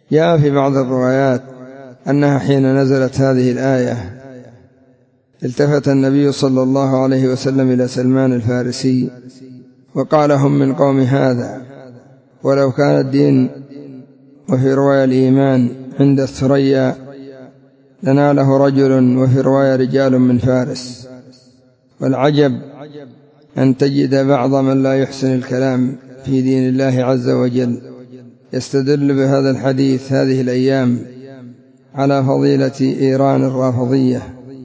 جاء في بعض الروايات أنها حين نزلت هذه الآية التفت النبي صلى الله عليه وسلم إلى سلمان الفارسي وقال: هم من قوم هذا، ولو كان الدين وفي رواية الإيمان عند الثريا لناله رجل، وفي رواية رجال من فارس. والعجب أن تجد بعض من لا يحسن الكلام في دين الله عز وجل يستدل بهذا الحديث هذه الأيام على فضيلة إيران الرافضية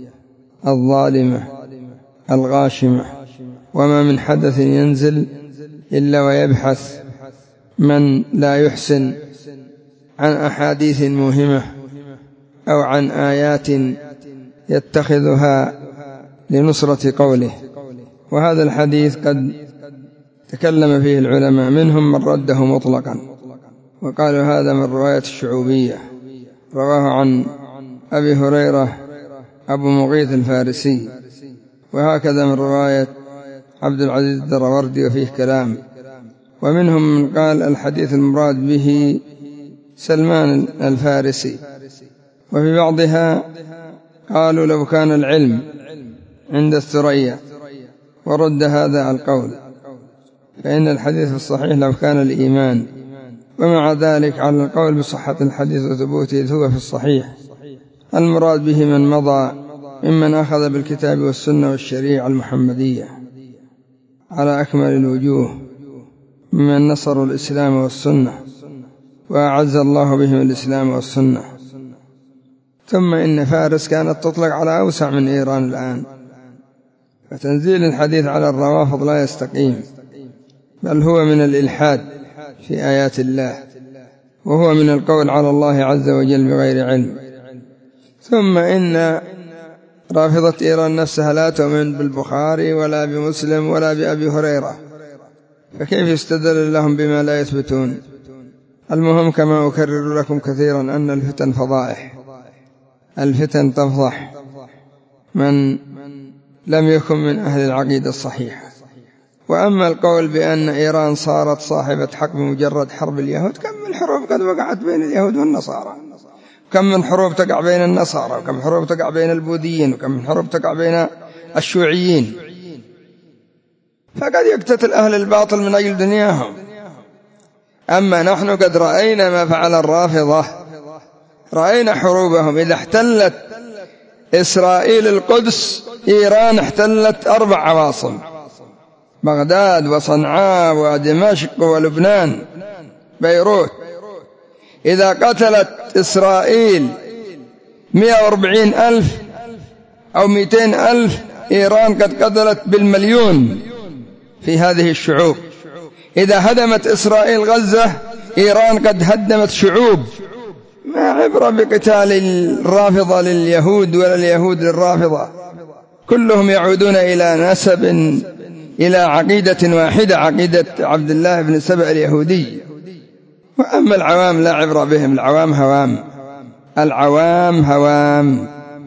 الظالمة الغاشمة، وما من حدث ينزل إلا ويبحث من لا يحسن عن أحاديث موهمة أو عن آيات يتخذها لنصرة قوله. وهذا الحديث قد تكلم فيه العلماء، منهم من رده مطلقا وقالوا هذا من رواية الشعوبية، رواه عن أبي هريرة أبو مغيث الفارسي، وهكذا من رواية عبد العزيز الدروردي وفيه كلام. ومنهم من قال الحديث المراد به سلمان الفارسي. وفي بعضها قالوا لو كان العلم عند الثريا، ورد هذا القول، فإن الحديث في الصحيح لو كان الإيمان. ومع ذلك على القول بصحة الحديث وثبوته هو في الصحيح، المراد به من مضى ممن أخذ بالكتاب والسنة والشريعة المحمدية على أكمل الوجوه، ممن نصروا الإسلام والسنة وأعز الله بهم الإسلام والسنة. ثم إن فارس كانت تطلق على أوسع من إيران الآن، فتنزيل الحديث على الروافض لا يستقيم، بل هو من الإلحاد في آيات الله، وهو من القول على الله عز وجل بغير علم. ثم إن رافضة إيران نفسها لا تؤمن بالبخاري ولا بمسلم ولا بأبي هريرة، فكيف يستدل لهم بما لا يثبتون؟ المهم كما أكرر لكم كثيرا أن الفتن فضائح، الفتن تفضح من لم يكن من أهل العقيدة الصحيحة. وأما القول بأن إيران صارت صاحبة حق بمجرد حرب اليهود، كم من حروب قد وقعت بين اليهود والنصارى، كم من حروب تقع بين النصارى، وكم حروب تقع بين البوذيين، وكم من حروب تقع بين الشيوعيين. فقد يقتتل أهل الباطل من أجل دنياهم. أما نحن قد رأينا ما فعل الرافضة، رأينا حروبهم. إذا احتلت إسرائيل القدس، إيران احتلت 4 عواصم: بغداد وصنعاء ودمشق ولبنان بيروت. إذا قتلت إسرائيل 140,000 أو 200,000، إيران قد قتلت بالمليون في هذه الشعوب. إذا هدمت إسرائيل غزة، إيران قد هدمت شعوب. ما عبرة بقتال الرافضة لليهود ولا اليهود للرافضة، كلهم يعودون إلى نسب، إلى عقيدة واحدة، عقيدة عبد الله بن سبأ اليهودي. وأما العوام لا عبرة بهم، العوام هوام، العوام هوام،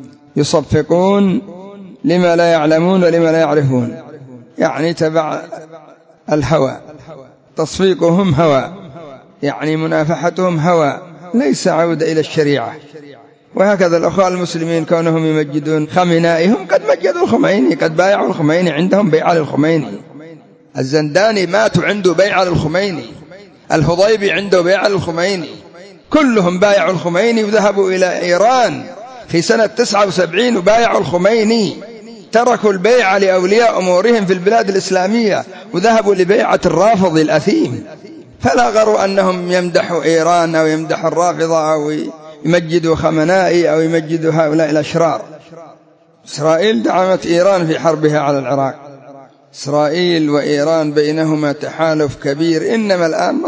يصفقون لما لا يعلمون ولما لا يعرفون، يعني تبع الهوى. تصفيقهم هوى، يعني منافحتهم هوى، ليس عودة إلى الشريعة. وهكذا الأخوة المسلمين كونهم يمجدون خمينائي، هم قد مجدوا الخميني، قد بايعوا الخميني، عندهم بيعة للخميني. الزنداني ماتوا عنده بيعة للخميني، الهضيبي عنده بيعة للخميني، كلهم بايعوا الخميني وذهبوا إلى إيران في سنة 79 وبايعوا الخميني. تركوا البيعة لأولياء أمورهم في البلاد الإسلامية وذهبوا لبيعة الرافض الأثيم. فلا غروا أنهم يمدحوا إيران أو يمدحوا الرافضة أو يمجدوا خمنائي أو يمجدوا هؤلاء الأشرار. إسرائيل دعمت إيران في حربها على العراق، إسرائيل وإيران بينهما تحالف كبير، إنما الآن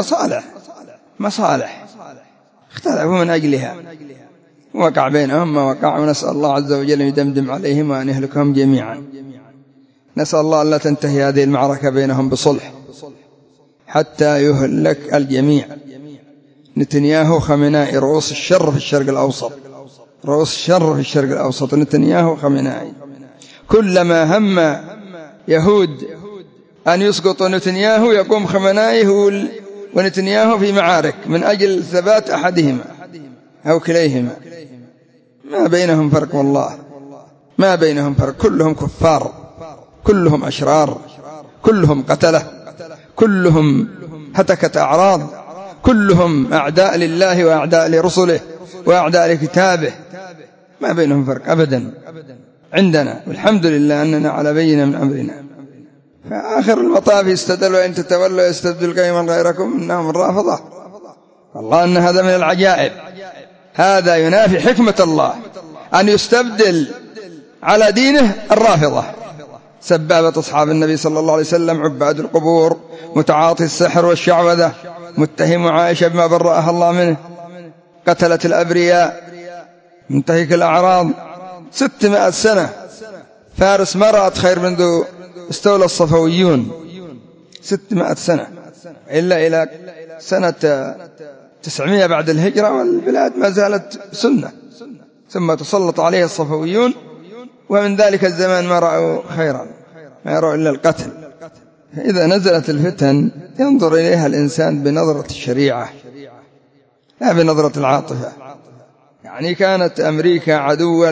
مصالح اختلفوا من أجلها، وقع بينهم ما وقع، ونسأل الله عز وجل يدمدم عليهم وأن يهلكهم جميعا. نسأل الله ألا تنتهي هذه المعركة بينهم بصلح حتى يهلك الجميع. نتنياهو خمينائي رؤوس الشر في الشرق الأوسط، رؤوس الشر في الشرق الأوسط، نتنياهو خمينائي. كلما هم يهود أن يسقطوا نتنياهو يقوم خمينائي ونتنياهو في معارك من أجل ثبات أحدهما. أو كليهما، ما بينهم فرق والله، ما بينهم فرق، كلهم كفار، كلهم أشرار، كلهم قتلة، كلهم هتكة أعراض، كلهم أعداء لله وأعداء لرسله وأعداء لكتابه، ما بينهم فرق أبدا عندنا، والحمد لله أننا على بينة من أمرنا. فآخر المطاف يستدلوا إن تتولوا يستبدل قوما غيركم إنهم الرافضة. والله أن هذا من العجائب، هذا ينافي حكمة الله أن يستبدل على دينه الرافضة، سبابة أصحاب النبي صلى الله عليه وسلم، عباد القبور، متعاطي السحر والشعوذة، متهم عائشة بما برأها الله منه، قتلة الأبرياء، منتهك الأعراض. 600 سنة فارس ما رأت خير منذ استولى الصفويون، 600 سنة، إلا إلى سنة 900 بعد الهجرة والبلاد ما زالت سنة، ثم تسلط عليها الصفويون، ومن ذلك الزمان ما رأوا خيرا، ما يروا إلا القتل. فإذا نزلت الفتن ينظر إليها الإنسان بنظرة الشريعة لا بنظرة العاطفة. يعني كانت أمريكا عدوة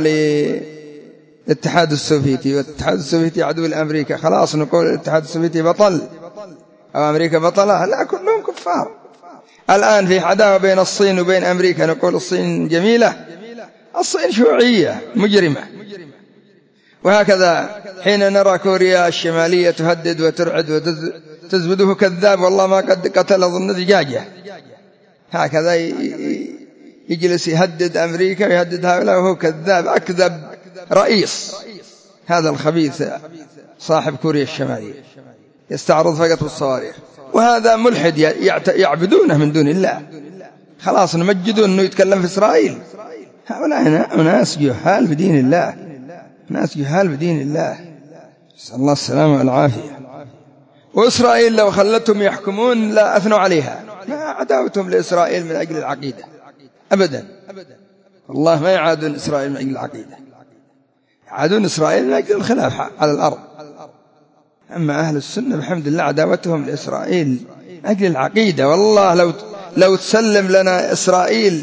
للاتحاد السوفيتي، والاتحاد السوفيتي عدو لأمريكا، خلاص نقول الاتحاد السوفيتي بطل أو أمريكا بطلة؟ لا، كلهم كفار. الآن في عداوة بين الصين وبين أمريكا، نقول الصين جميلة؟ الصين شيوعية مجرمة. وهكذا حين نرى كوريا الشمالية تهدد وترعد وتزبده كذاب والله ما قد قتل ظن دجاجة، هكذا يجلس يهدد أمريكا ويهدد هؤلاء وهو كذاب، أكذب رئيس هذا الخبيث صاحب كوريا الشمالية، يستعرض فقط بالصواريخ. وهذا ملحد يعبدونه من دون الله، خلاص نمجده أنه يتكلم في إسرائيل. هؤلاء ناس جهال بدين الله، ناس جهال بدين الله، نسأل الله السلامة والعافية. وإسرائيل لو خلتهم يحكمون لا أثنوا عليها، ما عداوتهم لإسرائيل من أجل العقيدة أبدا، والله ما يعادون إسرائيل من أجل العقيدة، يعادون إسرائيل من أجل الخلافة على الأرض. أما أهل السنة بحمد الله عداوتهم لإسرائيل من أجل العقيدة. والله لو تسلم لنا إسرائيل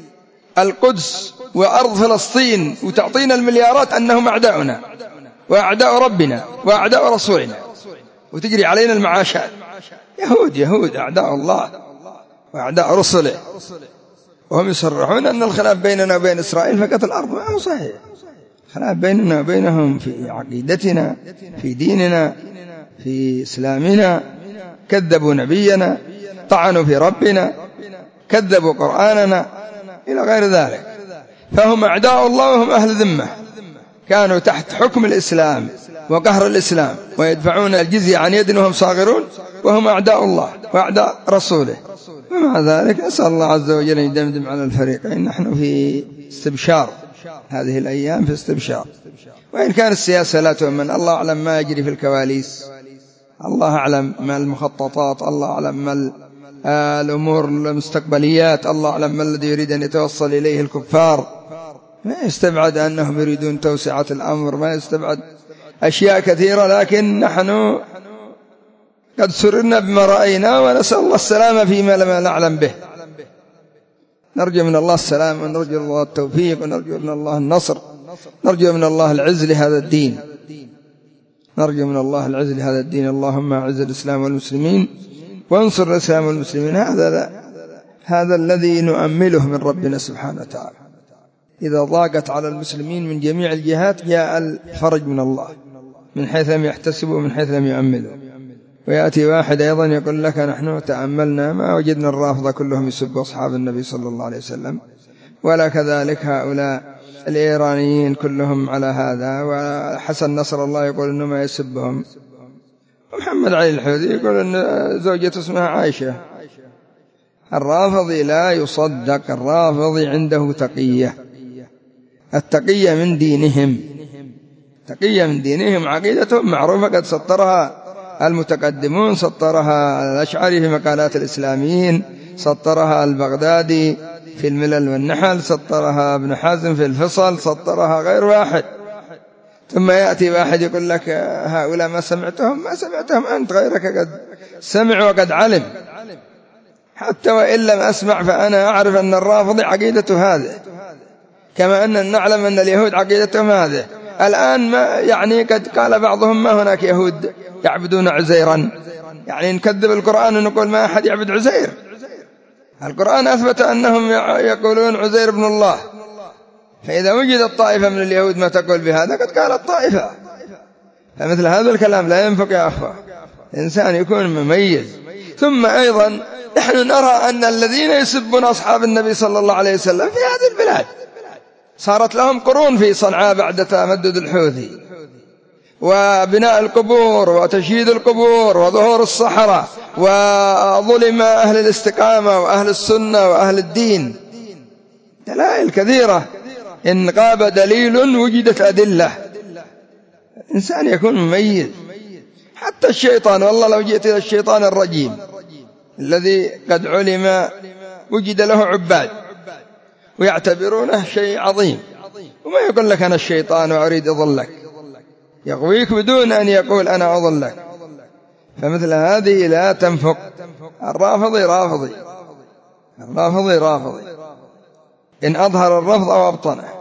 القدس وأرض فلسطين وتعطينا المليارات أنهم أعداؤنا وأعداء ربنا وأعداء رسولنا، وتجري علينا المعاشات. يهود أعداء الله وأعداء رسله، وهم يصرحون أن الخلاف بيننا وبين إسرائيل فقط الأرض. ما هو صحيح، خلاف بيننا وبينهم في عقيدتنا، في ديننا، في إسلامنا. كذبوا نبينا، طعنوا في ربنا، كذبوا قرآننا إلى غير ذلك. فهم أعداء الله وهم أهل ذمة، كانوا تحت حكم الإسلام وقهر الإسلام ويدفعون الجزية عن يد وهم صاغرون، وهم أعداء الله وأعداء رسوله. ومع ذلك نسأل الله عز وجل يدمدم على الفريقين. نحن في استبشار هذه الأيام، في استبشار، وإن كان السياسة لا تؤمن، الله أعلم ما يجري في الكواليس، الله أعلم ما المخططات، الله أعلم ما الأمور المستقبليات، الله أعلم ما الذي يريد أن يتوصل إليه الكفار. ما يستبعد أنهم يريدون توسعة الأمر، ما يستبعد أشياء كثيرة، لكن نحن قد سررنا بما رأينا، ونسأل الله السلامة فيما لم نعلم به. نرجو من الله السلام، ونرجو الله التوفيق، ونرجو من الله النصر، نرجو من الله العز لهذا الدين، نرجو من الله العز لهذا الدين. اللهم أعز الإسلام والمسلمين وانصر الإسلام والمسلمين. هذا الذي نؤمله من ربنا سبحانه وتعالى. إذا ضاقت على المسلمين من جميع الجهات جاء الفرج من الله، من حيث لم يحتسبوا ومن حيث لم يؤملوا. ويأتي واحد أيضا يقول لك نحن تأملنا ما وجدنا الرافضة كلهم يسبوا أصحاب النبي صلى الله عليه وسلم، ولا كذلك هؤلاء الإيرانيين كلهم على هذا، وحسن نصر الله يقول إنه ما يسبهم، ومحمد علي الحوثي يقول إن زوجته اسمها عائشة. الرافضي لا يصدق، الرافضي عنده تقية، التقية من دينهم، تقية من دينهم، عقيدتهم معروفة قد سطرها المتقدمون، سطرها الأشعري في مقالات الإسلاميين، سطرها البغدادي في الملل والنحل، سطرها ابن حزم في الفصل، سطرها غير واحد. ثم يأتي واحد يقول لك هؤلاء ما سمعتهم، ما سمعتهم أنت، غيرك قد سمع وقد علم. حتى وإن لم أسمع فأنا أعرف أن الرافضي عقيدته هذه، كما أن نعلم أن اليهود عقيدتهم هذه. الآن ما يعني قد قال بعضهم ما هناك يهود يعبدون عزيرا، يعني نكذب القرآن ونقول ما أحد يعبد عزير. القرآن أثبت أنهم يقولون عزير ابن الله، فإذا وجدت طائفة من اليهود ما تقول بهذا قد قالت طائفة. فمثل هذا الكلام لا ينفق يا أخوة، الإنسان يكون مميز. ثم أيضا نحن نرى أن الذين يسبون أصحاب النبي صلى الله عليه وسلم في هذه البلاد صارت لهم قرون في صنعاء بعد تمدد الحوثي وبناء القبور وتشييد القبور وظهور الصحراء، وظلم أهل الاستقامة وأهل السنة وأهل الدين. دلائل كثيرة، إن غاب دليل وجدت أدلة. الإنسان يكون مميز. حتى الشيطان، والله لو جئت إلى الشيطان الرجيم الذي قد علم وجد له عباد ويعتبرونه شيء عظيم، وما يقول لك أنا الشيطان وأريد أضلك، يغويك بدون أن يقول أنا أضلك. فمثل هذه لا تنفق. الرافضي رافضي، الرافضي رافضي إن أظهر الرفض أو أبطنه.